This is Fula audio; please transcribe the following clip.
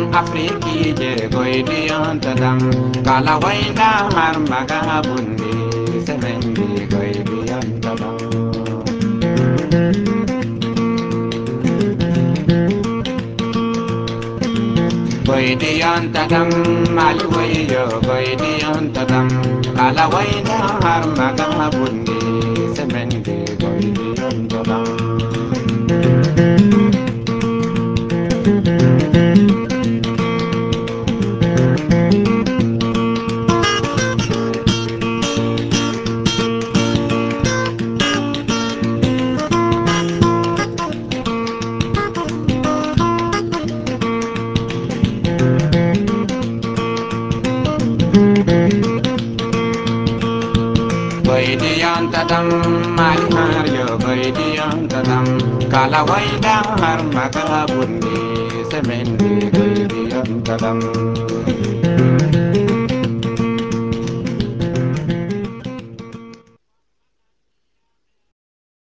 Afriki je goidion tadam kala wainda har maga bundi semendi goidion tadam goidion tadam mali wayo goidion tadam kala wainda har maga bundi semendi goidion tadam goidion tadam mali har yo goidion tadam kala wainda har maga bundi semendi goidion tadam